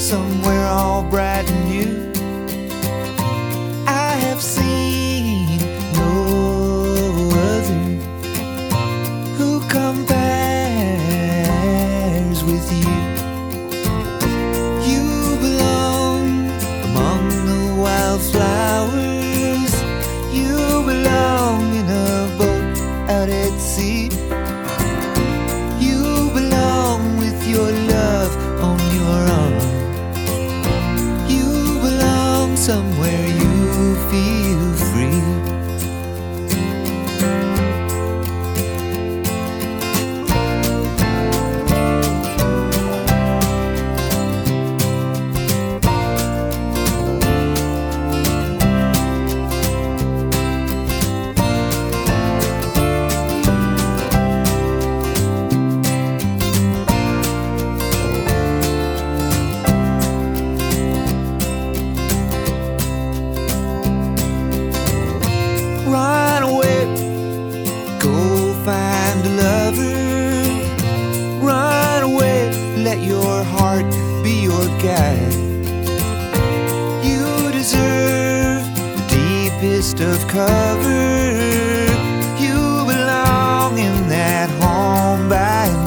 somewhere all bright and new. I have seen no other who compares with you. You belong among the wildflowers. You belong in a boat out at sea. You belong with your love on your arm. You belong somewhere you feel free. Run away, go find a lover. Run away, let your heart be your guide. You deserve the deepest of cover. You belong in that home by